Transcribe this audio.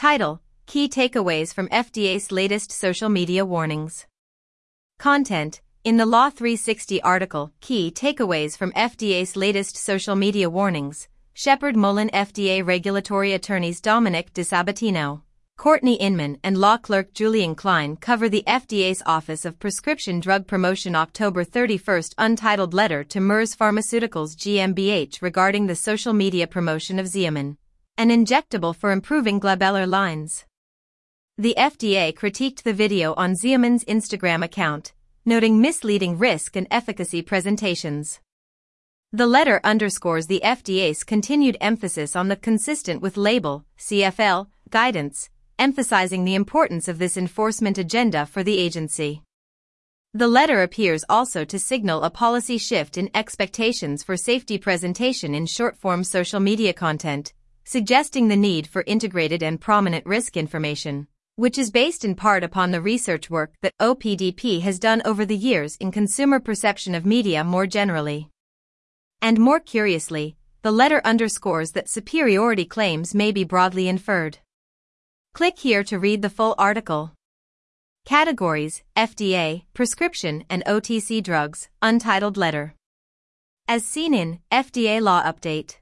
Title: Key Takeaways from FDA's Latest Social Media Warnings. Content: in the Law 360 article, Key Takeaways from FDA's Latest Social Media Warnings, Shepard Mullin FDA regulatory attorneys Dominic DeSabatino, Courtney Inman and law clerk Julian Klein cover the FDA's Office of Prescription Drug Promotion October 31 untitled letter to Merz Pharmaceuticals GmbH regarding the social media promotion of Xeomin, an injectable for improving glabellar lines. The FDA critiqued the video on Xeomin's Instagram account, noting misleading risk and efficacy presentations. The letter underscores the FDA's continued emphasis on the consistent with label, CFL, guidance, emphasizing the importance of this enforcement agenda for the agency. The letter appears also to signal a policy shift in expectations for safety presentation in short-form social media content, suggesting the need for integrated and prominent risk information, which is based in part upon the research work that OPDP has done over the years in consumer perception of media more generally. And more curiously, the letter underscores that superiority claims may be broadly inferred. Click here to read the full article. Categories: FDA, prescription and OTC drugs, untitled letter. As seen in FDA Law Update.